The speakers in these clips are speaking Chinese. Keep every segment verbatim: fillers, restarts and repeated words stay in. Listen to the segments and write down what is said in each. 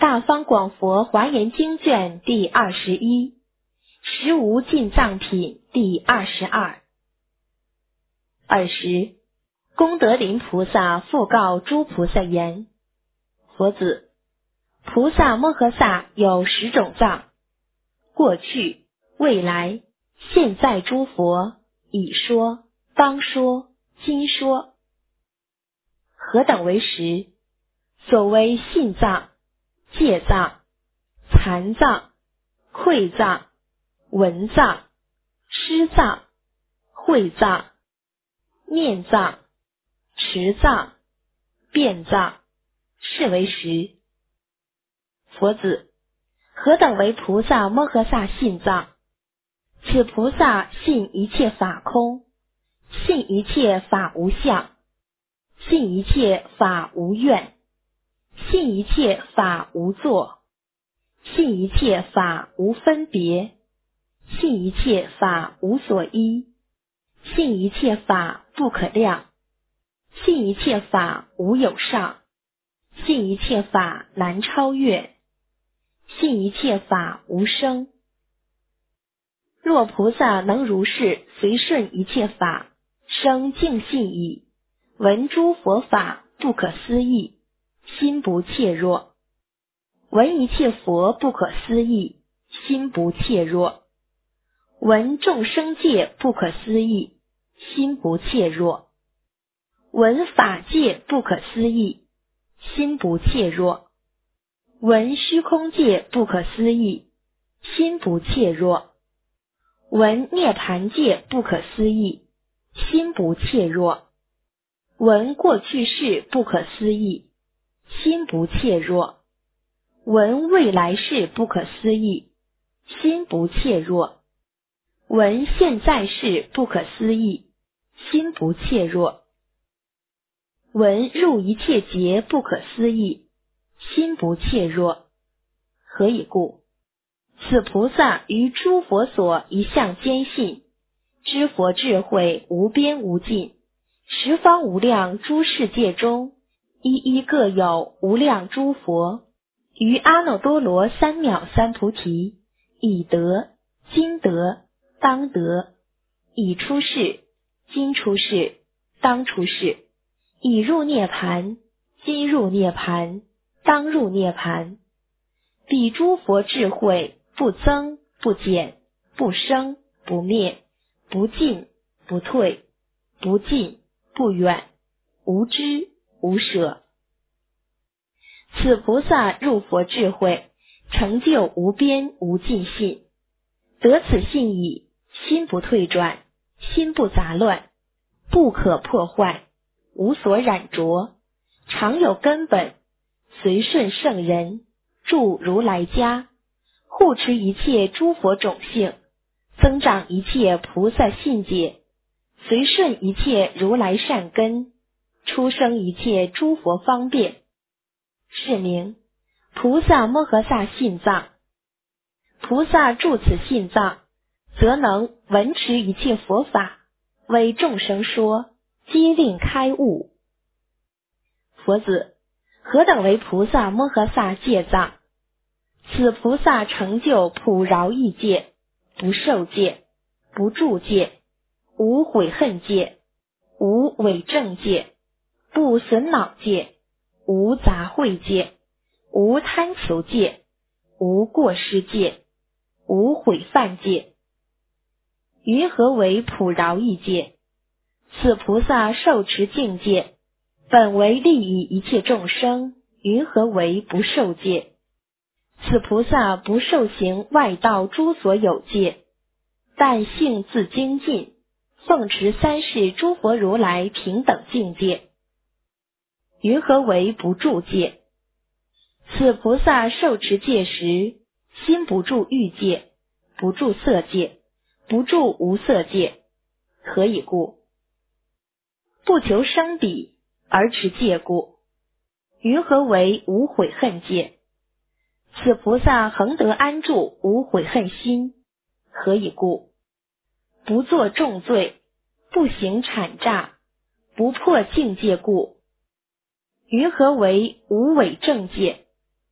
大方广佛华严经卷第二十一，十无尽藏品第二十二。尔时，功德林菩萨复告诸菩萨言：佛子，菩萨摩诃萨有十种藏，过去、未来、现在诸佛已说、当说、今说。何等为十？所谓信藏、戒藏、残藏、馈藏、闻藏、施藏、会藏、念藏、持藏、辩藏，是为十。佛子，何等为菩萨摩诃萨信藏？此菩萨信一切法空，信一切法无相，信一切法无愿，信一切法无作，信一切法无分别，信一切法无所依，信一切法不可量，信一切法无有上，信一切法难超越，信一切法无生。若菩萨能如是随顺一切法，生净信已，闻诸佛法不可思议，心不怯弱；闻一切佛不可思议，心不怯弱；闻众生界不可思议，心不怯弱；闻法界不可思议，心不怯弱；闻虚空界不可思议，心不怯弱；闻涅盘界不可思议，心不怯弱；闻过去世不可思议，心不怯弱；闻未来世不可思议，心不怯弱；闻现在世不可思议，心不怯弱；闻入一切劫不可思议，心不怯弱。何以故？此菩萨于诸佛所一向坚信，知佛智慧无边无尽，十方无量诸世界中，一一各有无量诸佛，于阿耨多罗三藐三菩提，已得、今得、当得，已出世、今出世、当出世，已入涅盘、今入涅盘、当入涅盘。彼诸佛智慧不增不减，不生不灭，不进不退，不近不远，无知无舍。此菩萨入佛智慧，成就无边无尽信，得此信已，心不退转，心不杂乱，不可破坏，无所染着，常有根本，随顺圣人，住如来家，护持一切诸佛种性，增长一切菩萨信解，随顺一切如来善根，出生一切诸佛方便，是名菩萨摩诃萨信藏。菩萨住此信藏，则能闻持一切佛法，为众生说，皆令开悟。佛子，何等为菩萨摩诃萨戒藏？此菩萨成就普饶益戒，不受戒，不住戒，无悔恨戒，无伪正戒，不损恼戒，无杂秽戒，无贪求戒，无过失戒，无毁犯戒。云何为普饶益戒？此菩萨受持净戒，本为利益一切众生，云何为不受戒？此菩萨不受行外道诸所有戒，但性自精进，奉持三世诸佛如来平等境界，云何为不住戒？此菩萨受持戒时，心不住欲界，不住色界，不住无色界。何以故？不求生彼而持戒故。云何为无悔恨戒？此菩萨恒得安住无悔恨心。何以故？不作重罪，不行谄诈，不破境界故。云何为无伪正戒？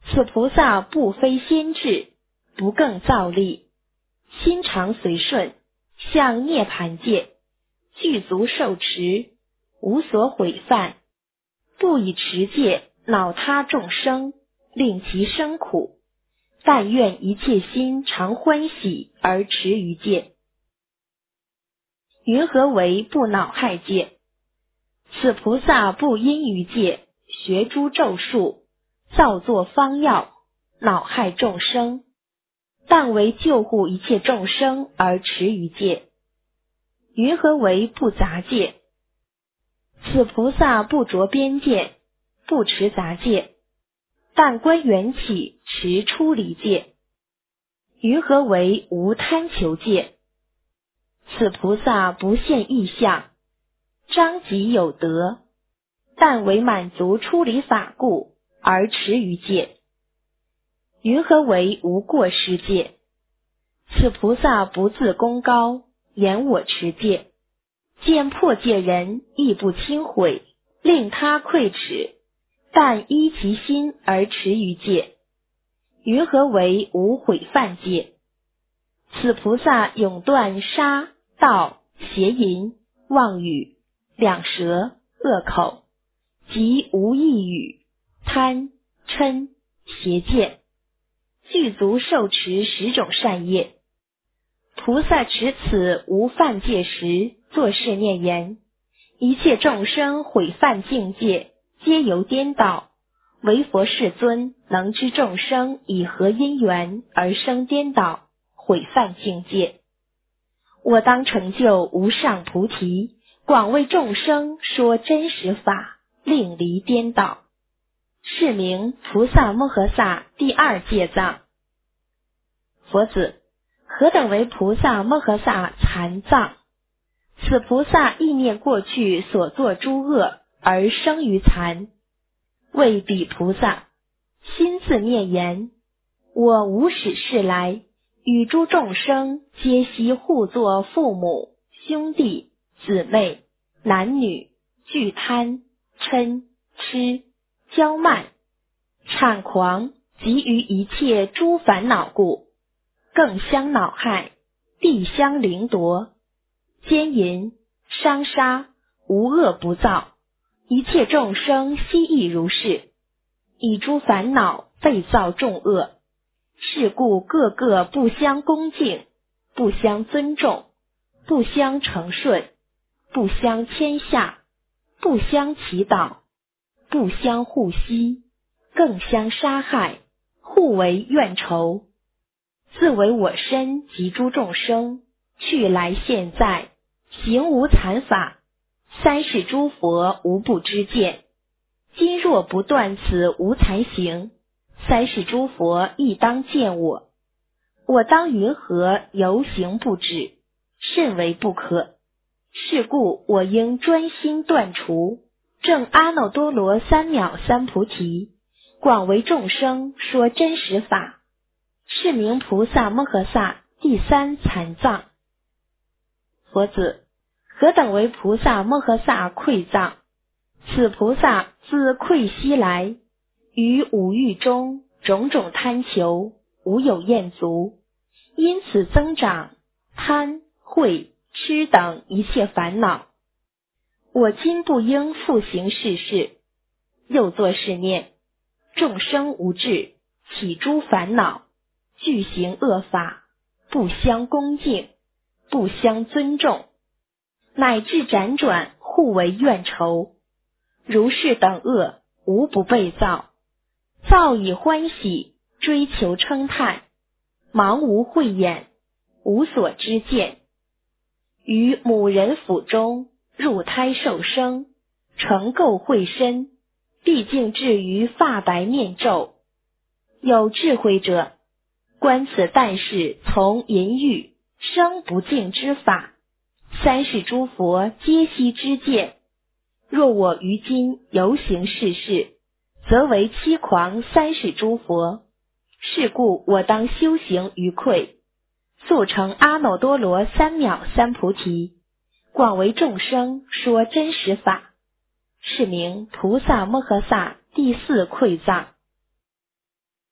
此菩萨不非先智，不更造力，心常随顺，向涅盘界，具足受持，无所毁犯，不以持戒恼他众生，令其生苦，但愿一切心常欢喜而持于戒。云何为不恼害戒？此菩萨不因于戒学诸咒术，造作方药，恼害众生，但为救护一切众生而持于戒。云何为不杂戒？此菩萨不着边界，不持杂戒，但观缘起持出离戒。云何为无贪求戒？此菩萨不现异相，彰己有德，但为满足出离法故而持于戒。云何为无过失戒？此菩萨不自功高，言我持戒，见破戒人亦不轻毁，令他愧耻，但依其心而持于戒。云何为无毁犯戒？此菩萨永断杀、盗、邪淫、妄语、两舌、恶口，及无异语、贪、嗔、邪见，具足受持十种善业。菩萨持此无犯戒时，作是念言：一切众生毁犯境界，皆由颠倒，唯佛世尊能知众生以何因缘而生颠倒，毁犯境界。我当成就无上菩提，广为众生说真实法，令离颠倒。是名菩萨摩诃萨第二戒藏。佛子，何等为菩萨摩诃萨残藏？此菩萨意念过去所作诸恶而生于残。为彼菩萨心自念言：我无始世来，与诸众生皆悉互作父母、兄弟、姊妹、男女，俱贪、嗔、痴、骄慢、谄狂，及于一切诸烦恼故，更相恼害，必相凌夺，奸淫、伤杀，无恶不造。一切众生悉亦如是，以诸烦恼被造众恶。是故个个不相恭敬，不相尊重，不相承顺，不相谦下，不相祈祷，不相护惜，更相杀害，互为怨仇。自为我身及诸众生，去来现在，行无残法，三世诸佛无不知见。今若不断此无残行，三世诸佛亦当见我。我当云何游行不止，甚为不可。是故我应专心断除，证阿耨多罗三藐三菩提，广为众生说真实法。是名菩萨摩诃萨第三残藏。佛子，何等为菩萨摩诃萨愧藏？此菩萨自愧昔来，于五欲中种种贪求，无有厌足，因此增长贪、恚、痴等一切烦恼。我今不应复行是事。又作是念：众生无智，起诸烦恼，具行恶法，不相恭敬，不相尊重，乃至辗转互为怨仇。如是等恶，无不被造。造以欢喜，追求称叹，盲无慧眼，无所知见。于母人腹中，入胎受生，成垢秽身，毕竟至于发白面皱。有智慧者，观此但是从淫欲生不净之法，三世诸佛皆悉知见。若我于今游行是事，则为欺狂三世诸佛。是故我当修行于愧，速成阿耨多罗三藐三菩提，广为众生说真实法。是名菩萨摩诃萨第四愧藏。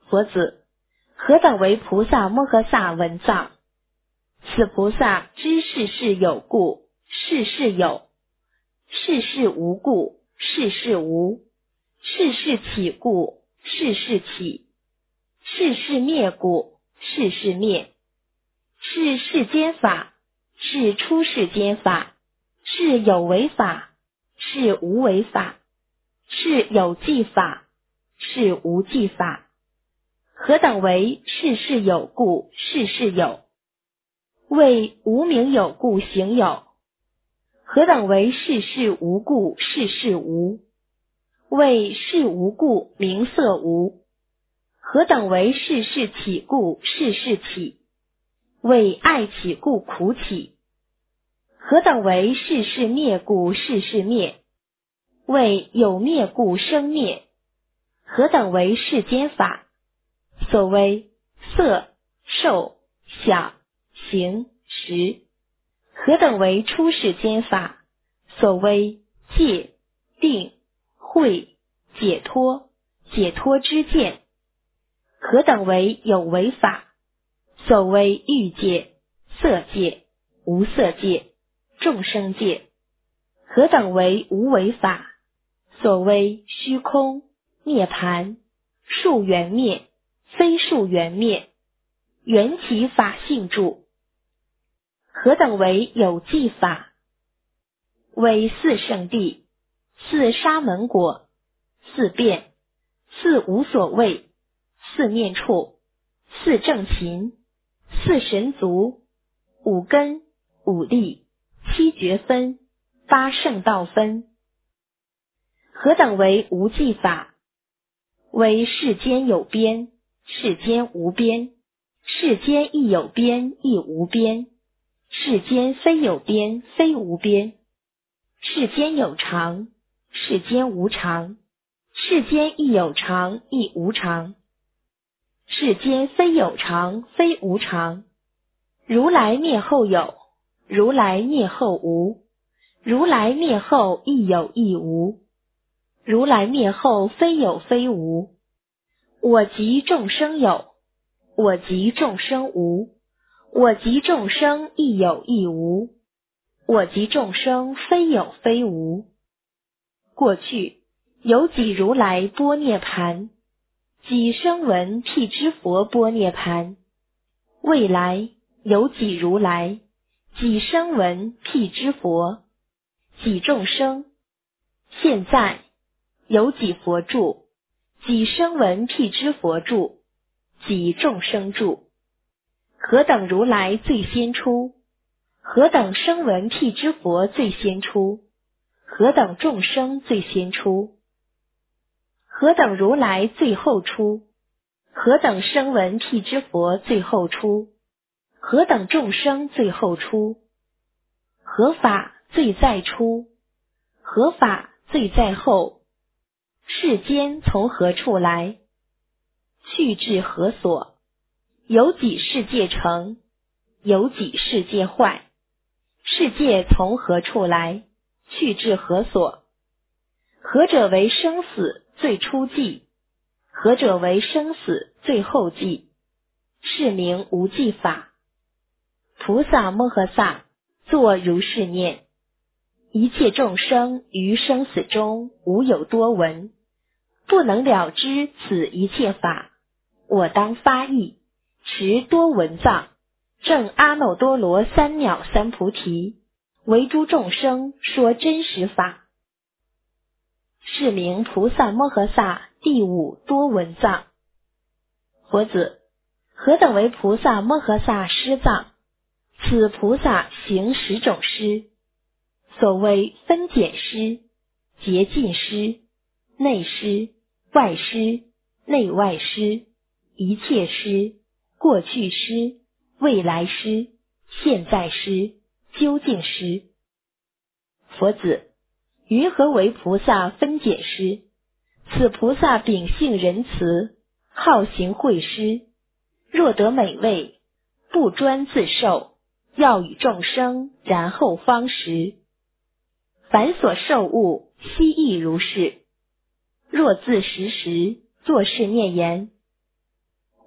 佛子，何等为菩萨摩诃萨文藏？此菩萨知世事有故，世事有；世事无故，世事无；世事起故，世事起；世事灭故，世事灭；是世间法，是出世间法；是有为法，是无为法；是有记法，是无记法。何等为世事有故，世事有？谓无名有故行有。何等为世事无故，世事无？谓事无故名色无。何等为世事起故，世事起？谓爱起故苦起。何等为世事灭故，世事灭？谓有灭故生灭。何等为世间法？所谓色、受、想、行、识。何等为出世间法？所谓戒、定、慧、解脱、解脱之见。何等为有为法？所谓欲界、色界、无色界、众生界。何等为无为法？所谓虚空、涅槃、数缘灭、非数缘灭、缘起法性住。何等为有记法？为四圣谛、四沙门果、四变、四无所谓、四念处、四正勤、四神足、五根、五力、七觉分、八圣道分。何等为无记法？为世间有边，世间无边；世间亦有边，亦无边；世间非有边，非无边；世间有常，世间无常；世间亦有常，亦无常；世间非有常，非无常。如来灭后有，如来灭后无；如来灭后亦有亦无；如来灭后非有非无。我即众生有，我即众生无；我即众生亦有亦无；我即众生非有非无。过去有几如来般涅盘，几声闻辟支佛般涅盘；未来有几如来，几声闻辟支佛，几众生；现在有几佛住，几声闻辟支佛住，几众生住。何等如来最先出？何等声闻辟支佛最先出？何等众生最先出？何等如来最后出？何等声闻辟支佛最后出？何等众生最后出？何法最在出？何法最在后？世间从何处来？去至何所？有几世界成？有几世界坏？世界从何处来？去至何所？何者为生死最初际？何者为生死最后际？是名无记法。菩萨摩诃萨作如是念：一切众生于生死中无有多闻，不能了知此一切法，我当发意持多闻藏，证阿耨多罗三藐三菩提，为诸众生说真实法。是名菩萨摩诃萨第五多闻藏。佛子，何等为菩萨摩诃萨施藏？此菩萨行十种施，所谓分解施、洁净施、内施、外施、内外施、一切施、过去施、未来施、现在施、究竟施。佛子，云何为菩萨分解施？此菩萨秉性仁慈，好行惠施，若得美味，不专自受，要与众生，然后方食。凡所受物，悉亦如是。若自食时，作是念言：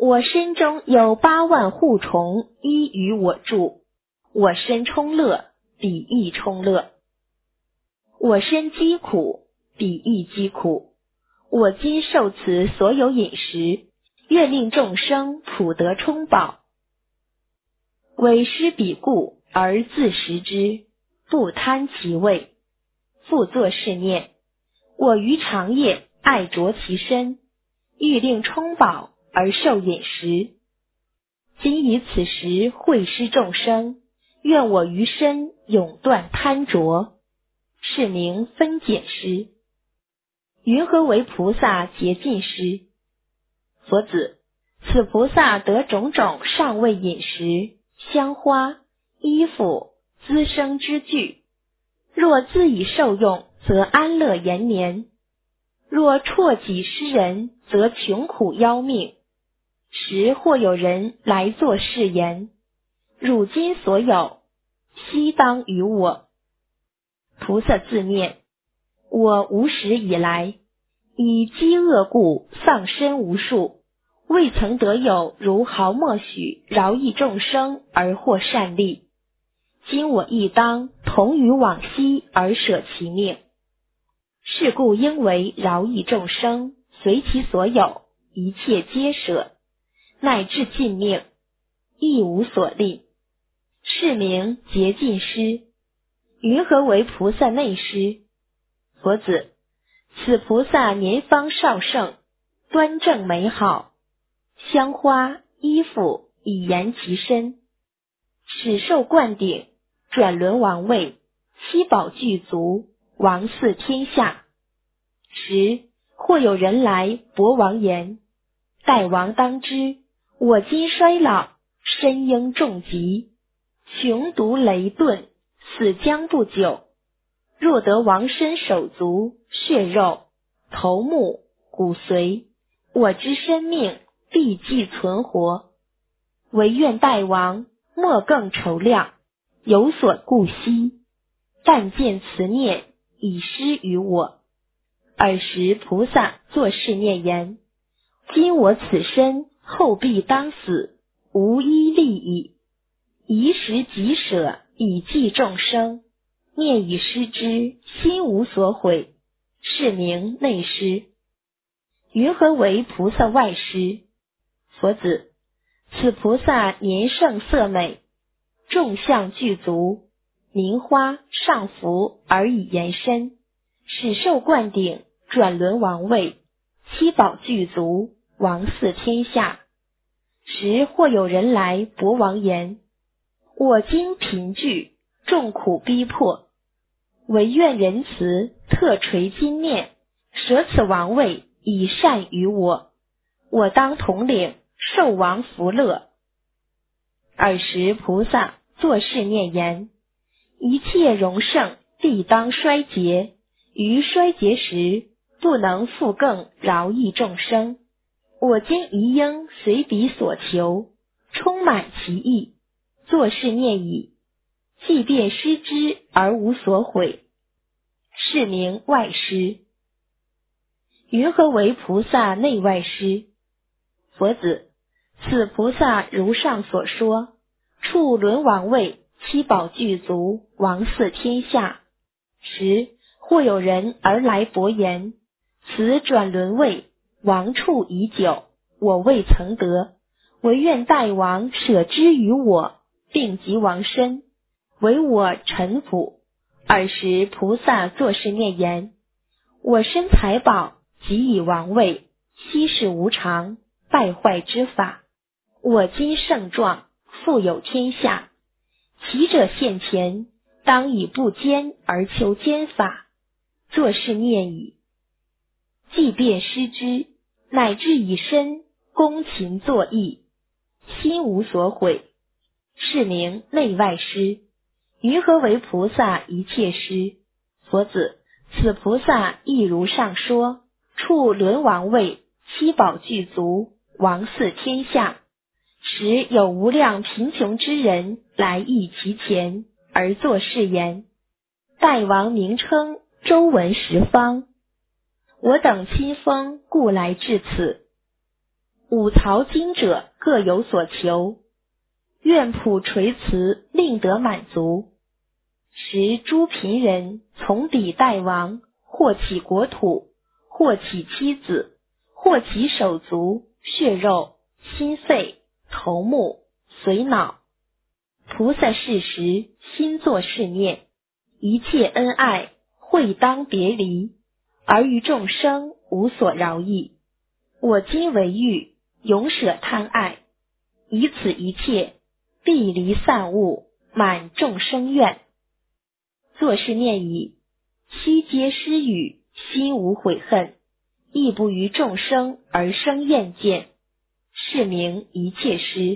我身中有八万护虫，依于我住。我身充乐，彼亦充乐。我身饥苦，彼亦饥苦。我今受此所有饮食，愿令众生普得充饱。委施彼故，而自食之，不贪其味。复作是念：我于长夜爱着其身，欲令充饱而受饮食。今以此时会施众生，愿我余身永断贪着，是名分解施。云何为菩萨洁净施？佛子，此菩萨得种种上位饮食、香花、衣服、资生之具，若自以受用，则安乐延年；若辍己施人，则穷苦夭命。时或有人来作是言：汝今所有，悉当于我。菩萨自念：我无始以来，以饥饿故丧身无数，未曾得有如毫末许饶益众生而获善利。今我亦当同于往昔而舍其命。是故应为饶益众生，随其所有，一切皆舍，乃至尽命，亦无所吝。是名洁净施。云何为菩萨内施？佛子，此菩萨年方少盛，端正美好，香花衣服以延其身，始受灌顶，转轮王位，七宝具足，王祀天下。时或有人来博王言：大王当知，我今衰老，身应重疾，穷毒雷钝，死将不久。若得王身手足、血肉、头目、骨髓，我之生命必继存活。唯愿大王莫更愁量，有所顾惜，但见慈念，以施于我。尔时菩萨作是念言：今我此身后必当死，无依利矣。宜时即舍，以济众生。念以施之，心无所悔，是名内施。云何为菩萨外施？佛子，此菩萨年盛色美，众相具足，名花上服而以延伸，始受灌顶，转轮王位，七宝具足，王祀天下。时或有人来博王言：我今贫具，众苦逼迫，唯愿仁慈，特垂金念，舍此王位，以善于我。我当统领，受王福乐。尔时菩萨作是念言：一切荣盛必当衰竭，于衰竭时，不能复更饶益众生。我今宜应随彼所求，充满其意，作是念已，即便施之而无所悔，是名外施。云何为菩萨内外施？佛子，此菩萨如上所说，处轮王位，七宝具足，王祀天下。时或有人而来博言：此转轮位，王处已久，我未曾得，唯愿大王舍之于我，并及王身，为我臣服。尔时菩萨作是念言：我身财宝，即以王位，昔是无常，败坏之法。我今盛壮，富有天下，其者现前，当以不坚而求坚法，作是念已。即便施之，乃至以身恭勤作义，心无所悔，是名内外施。云何为菩萨一切施？佛子，此菩萨亦如上说，处轮王位，七宝具足，王祀天下。时有无量贫穷之人来诣其前，而作是言：大王名称周闻十方，我等亲封故来至此。 五曹经者各有所求，愿普垂慈，令得满足。时诸贫人从抵代王，或其国土，或其妻子，或其手足、血肉、心肺、头目、髓脑。菩萨是时心作是念，一切恩爱会当别离，而于众生无所饶益。我今为欲，永舍贪爱，以此一切必离散物，满众生愿。作是念已，悉皆施语，心无悔恨，亦不于众生而生厌见，是名一切施。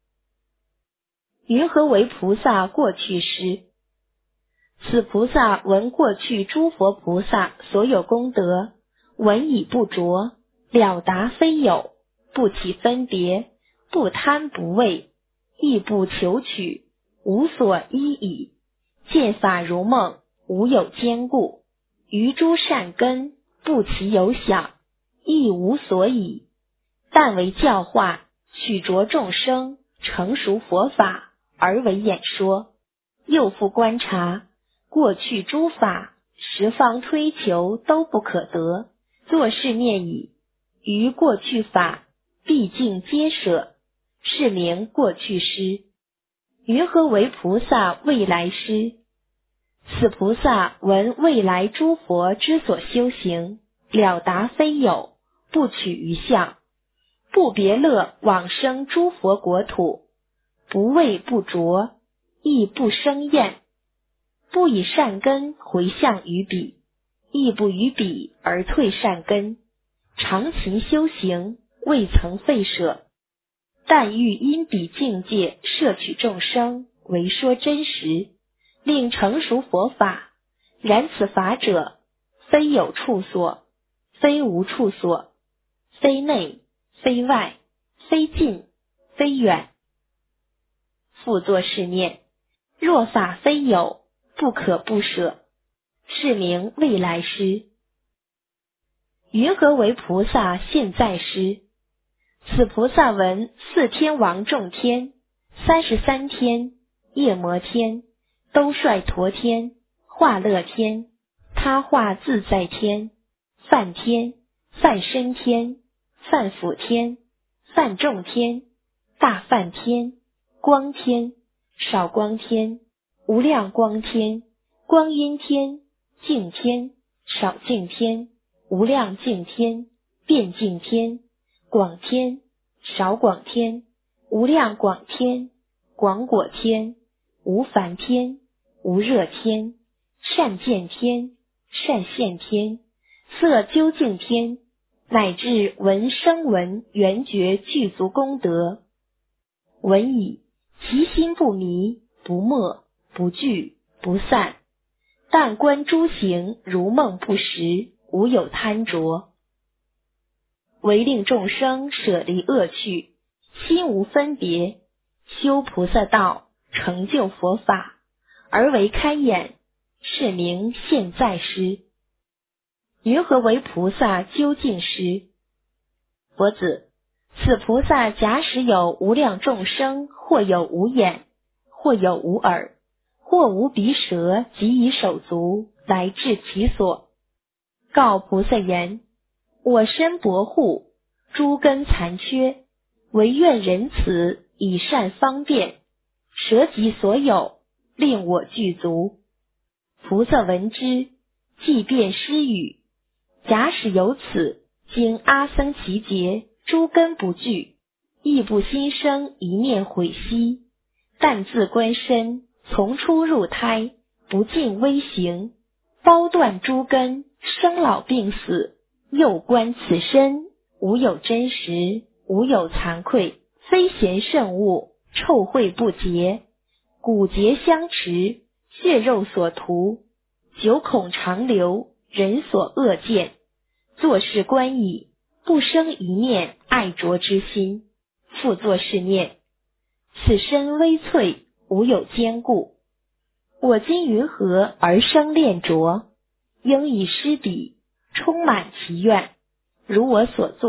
云何为菩萨过去施？此菩萨闻过去诸佛菩萨所有功德，闻已不着，了达非有，不起分别，不贪不畏，亦不求取，无所依倚，见法如梦，无有坚固，于诸善根不其有想，亦无所倚，但为教化，许着众生成熟佛法而为演说。又复观察过去诸法，十方推求都不可得，作是念已，于过去法毕竟皆舍，是名过去施。云何为菩萨未来施？此菩萨闻未来诸佛之所修行，了达非有，不取于相，不别乐往生诸佛国土，不畏不着，亦不生厌，不以善根回向于彼，亦不于彼而退善根，常勤修行，未曾废舍，但欲因彼境界摄取众生，为说真实，令成熟佛法。然此法者，非有处所，非无处所，非内，非外，非近，非远。复作是念，若法非有，不可不舍，是名未来施。云何为菩萨现在施？此菩萨闻四天王众天、三十三天、夜摩天、兜率陀天、化乐天、他化自在天、梵天、梵身天、梵辅天、梵众天、大梵天、光天、少光天、无量光天、光阴天、净天、少净天、无量净天、遍净天、广天、少广天、无量广天、广果天、无烦天、无热天、善见天、善现天、色究竟天，乃至闻声闻缘觉具足功德。闻已，其心不迷，不没，不惧，不散，但观诸行如梦不实，无有贪着，唯令众生舍离恶趣，心无分别，修菩萨道，成就佛法，而为开眼，是名现在施。云何为菩萨究竟施？佛子，此菩萨假使有无量众生，或有无眼，或有无耳，或无鼻舌，及以手足来至其所，告菩萨言：我身薄护，诸根残缺，唯愿仁慈，以善方便，舍己所有，令我具足。菩萨闻之，即便施语：假使有此，经阿僧祇劫，诸根不具，亦不心生一念悔惜，但自观身，从出入胎，不尽微行，包断诸根，生老病死，又观此身，无有真实，无有惭愧，非贤圣物，臭秽不洁，骨节相持，血肉所涂，九孔长流，人所恶见。作是观已，不生一念爱着之心。复作是念：此身微脆，无有坚固，我今云何而生恋着？应以施彼，充满其愿，如我所作，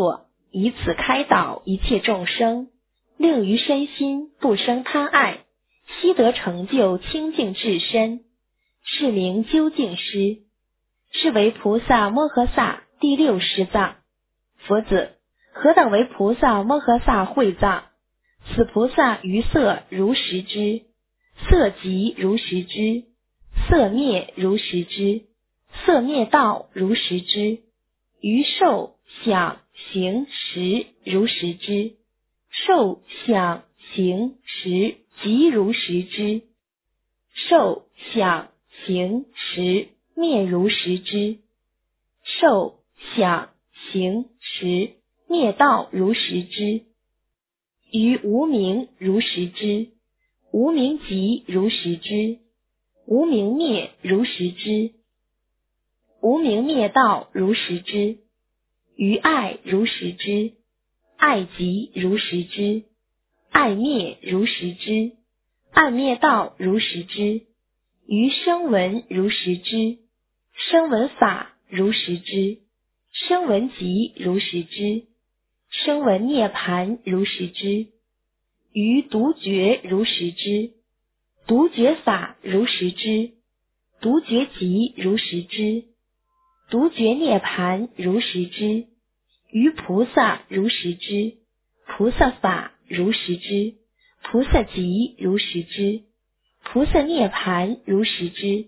以此开导一切众生，令于身心不生贪爱，悉得成就清净至身，是名究竟师，是为菩萨摩诃萨第六师藏。佛子，何等为菩萨摩诃萨会藏？此菩萨于色如实知，色即如实知，色灭如实知，色灭道如实知，于受想行识如实知，受想行识即如实知，受想行识灭如实知，受想行识灭道如实知，于无明如实知，无明即如实知，无明灭如实知，无明灭道如实知，于爱如实知，爱即如实知，爱灭如实知，爱灭道如实知，于声闻如实知，声闻法如实知，声闻即如实知，声闻涅盘如实知，于独觉如实知，独觉法如实知，独觉即如实知，独觉涅盘如实知，于菩萨如实知，菩萨法如实知，菩萨即如实知，菩萨涅盘如实知。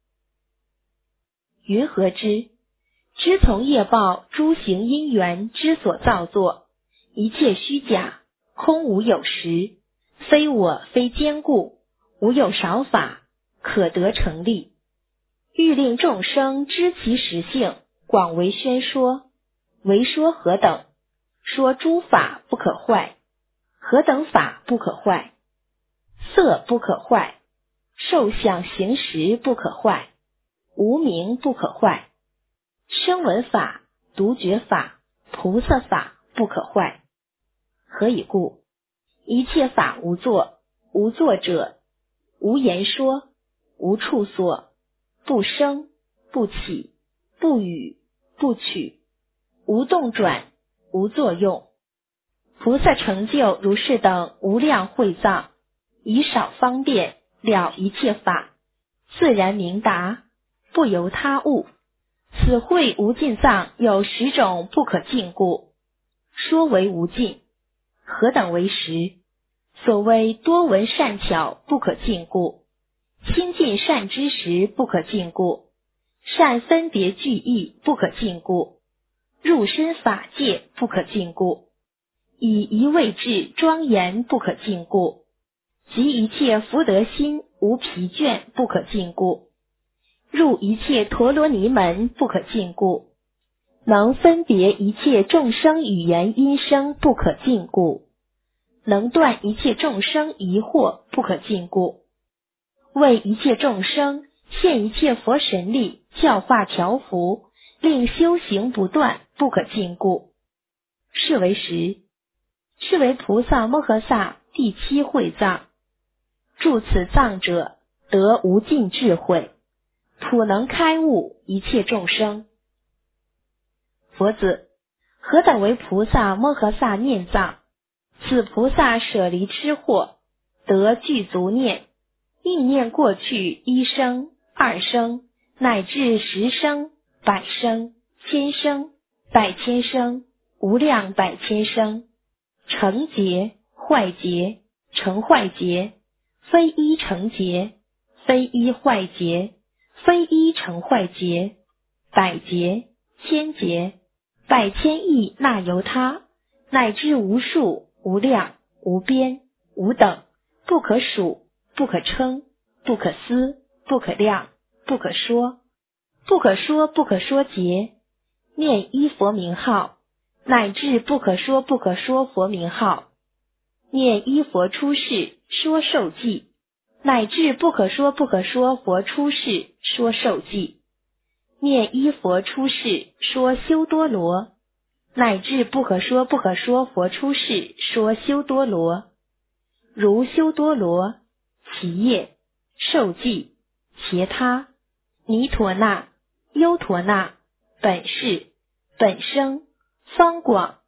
云何知？知从业报诸行因缘之所造作，一切虚假，空无有实，非我非坚固，无有少法，可得成立。欲令众生知其实性，广为宣说。为说何等？说诸法不可坏。何等法不可坏？色不可坏，受想行识不可坏，无明不可坏，声闻法、独觉法、菩萨法不可坏。何以故？一切法无作，无作者，无言说，无处所，不生，不起，不语，不取，无动转，无作用。菩萨成就如是等无量会藏，以少方便了一切法，自然明达，不由他物。此会无尽藏有十种不可尽故，说为无尽。何等为十？所谓多闻善巧不可尽故，亲近善知识不可尽故，善分别具义不可尽故，入身法界不可尽故，以一位智庄严不可尽故，及一切福德心无疲倦不可尽故，入一切陀罗尼门不可尽故，能分别一切众生语言音声不可尽故，能断一切众生疑惑不可尽故，为一切众生现一切佛神力，教化调伏，令修行不断不可尽故。是为十。是为菩萨摩诃萨第七会藏。住此藏者，得无尽智慧，普能开悟一切众生。佛子，何等为菩萨摩诃萨念藏？此菩萨舍离痴惑，得具足念，意念过去一生、二生，乃至十生、百生、千生、百千生、无量百千生，成劫、坏劫、成坏劫，非一成劫，非一坏劫，非一成坏劫，百劫、千劫、百千亿那由他，乃至无数、无量、无边、无等，不可数、不可称、不可思、不可量、不可说，不可说不可说劫，念一佛名号，乃至不可说不可说佛名号，念一佛出世说受记，乃至不可说不可说佛出世说受记，念一佛出世说修多罗，乃至不可说不可说佛出世说修多罗，如修多罗、其业、受记、伽他、尼陀那、优陀那、本誓、本生、方广、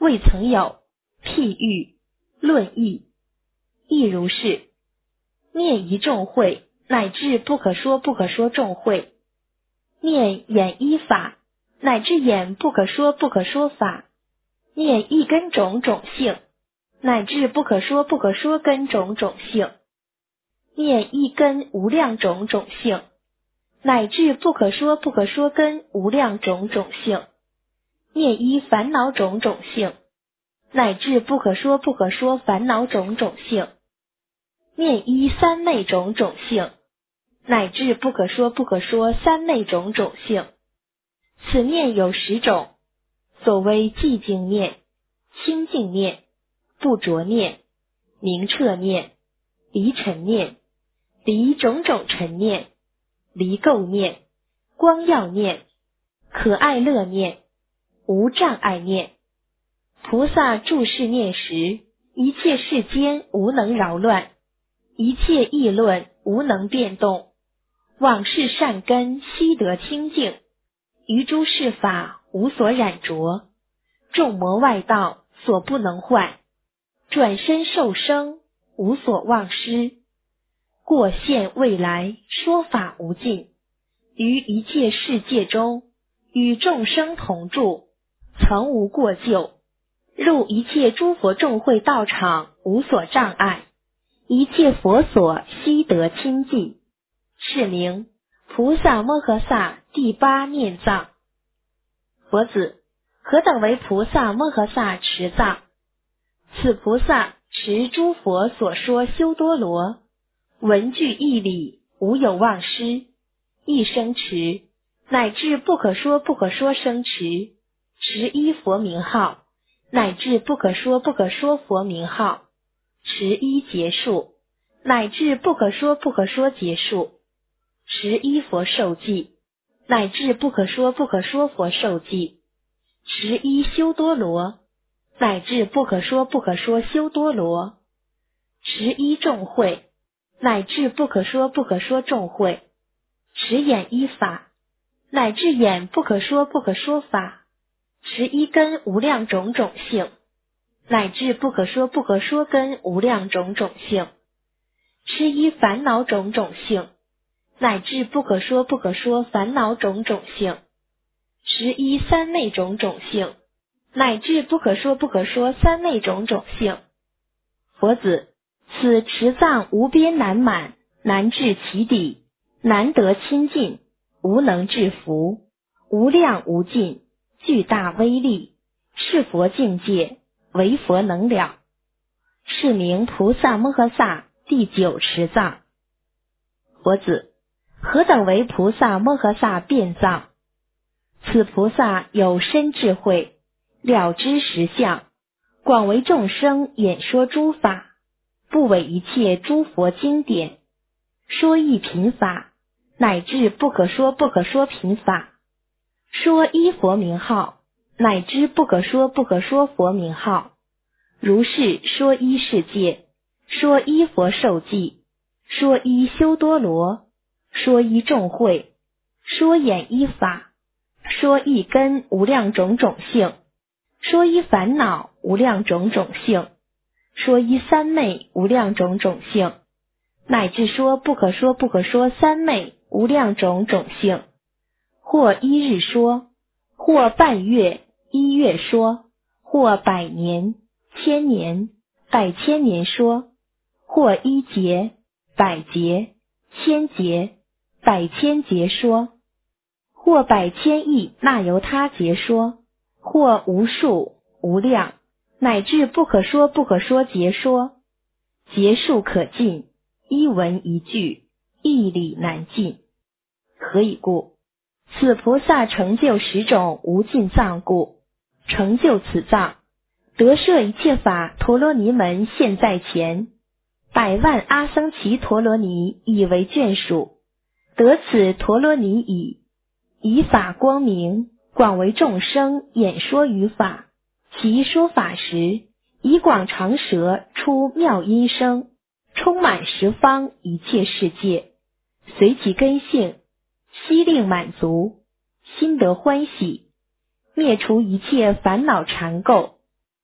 未曾有，譬喻，论议，亦如是。念一众会，乃至不可说不可说众会；念演一法，乃至演不可说不可说法；念一根种种性，乃至不可说不可说根种种性；念一根无量种种性，乃至不可说不可说根无量种种性；念一烦恼种种性，乃至不可说不可说烦恼种种性；念一三昧种种性，乃至不可说不可说三昧种种性。此念有十种，所谓寂静念、清净念、不着念、明彻念、离尘念、离种种尘念、离垢念、光耀念、可爱乐念、无障碍念。菩萨注释念时，一切世间无能扰乱，一切议论无能变动，往事善根悉得清净，于诸事法无所染着，众魔外道所不能坏，转身受生无所忘失，过现未来说法无尽，于一切世界中与众生同住，曾无过咎，入一切诸佛众会道场无所障碍，一切佛所悉得清净，是名菩萨摩诃萨第八念藏。佛子，何等为菩萨摩诃萨持藏？此菩萨持诸佛所说修多罗，文句义理无有忘失，一生持，乃至不可说不可说生持，持一佛名号，乃至不可说不可说佛名号，持一结束，乃至不可说不可说结束，持一佛受记，乃至不可说不可说佛受记，持一修多罗，乃至不可说不可说修多罗，持一众会，乃至不可说不可说众会，持演一法，乃至演不可说不可说法，持一根无量种种性，乃至不可说不可说根无量种种性，持一烦恼种种性，乃至不可说不可说烦恼种种性，持一三昧种种性，乃至不可说不可说三昧种种性。佛子，此持藏无边难满，难至其底，难得亲近，无能制服，无量无尽，巨大威力，是佛境界，唯佛能了，是名菩萨摩诃萨第九持藏。佛子，何等为菩萨摩诃萨辩藏？此菩萨有深智慧，了知实相，广为众生演说诸法，不违一切诸佛经典，说一品法，乃至不可说不可说品法，说一佛名号，乃至不可说不可说佛名号，如是说一世界，说一佛受记，说一修多罗，说一众会，说演一法，说一根无量种种性，说一烦恼无量种种性，说一三昧无量种种性，乃至说不可说不可说三昧无量种种性，或一日说，或半月一月说，或百年千年百千年说，或一劫百劫千劫百千劫说，或百千亿那由他劫说，或无数无量乃至不可说不可说劫说，劫数可尽，一文一句，一理难尽。何以故？此菩萨成就十种无尽藏故，成就此藏，得摄一切法陀罗尼门现在前，百万阿僧祇陀罗尼以为眷属，得此陀罗尼已，以法光明，广为众生演说于法，其说法时，以广长舌出妙音声，充满十方一切世界，随其根性，悉令满足，心得欢喜，灭除一切烦恼缠垢，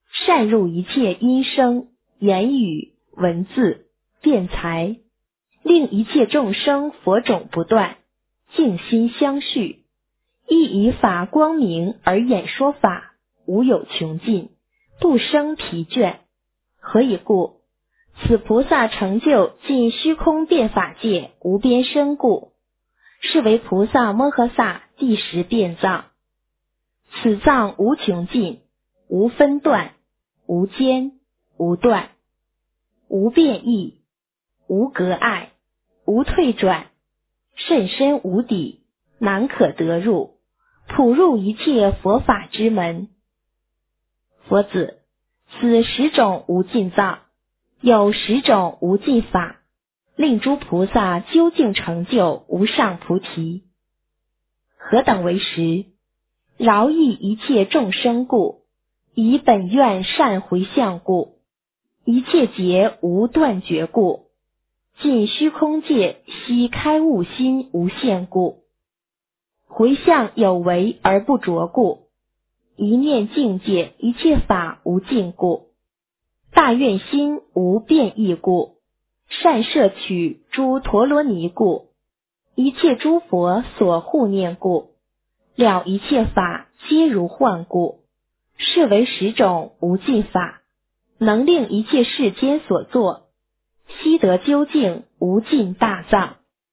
善入一切音声、言语、文字、辩才，令一切众生佛种不断，静心相续，亦以法光明而演说法，无有穷尽，不生疲倦。何以故？此菩萨成就尽虚空变法界无边身故，是为菩萨摩诃萨第十变藏。此藏无穷尽，无分段，无间，无断，无变异，无隔碍，无退转，甚深无底，难可得入，普入一切佛法之门。佛子，此十种无尽藏，有十种无尽法，令诸菩萨究竟成就无上菩提。何等为十？饶益一切众生故，以本愿善回向故，一切劫无断绝故，尽虚空界悉开悟心无限故，回向有为而不着故，一念境界一切法无尽故，大愿心无变异故，善摄取诸陀罗尼故，一切诸佛所护念故，了一切法皆如幻故，是为十种无尽法，能令一切世间所作，悉得究竟无尽大藏。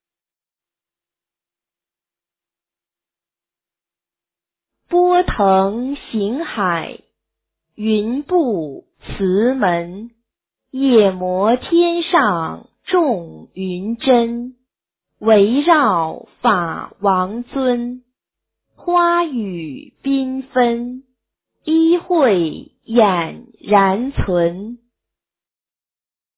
波腾行海，云布慈门，夜摩天上众云真，围绕法王尊，花雨缤纷，依会俨然存。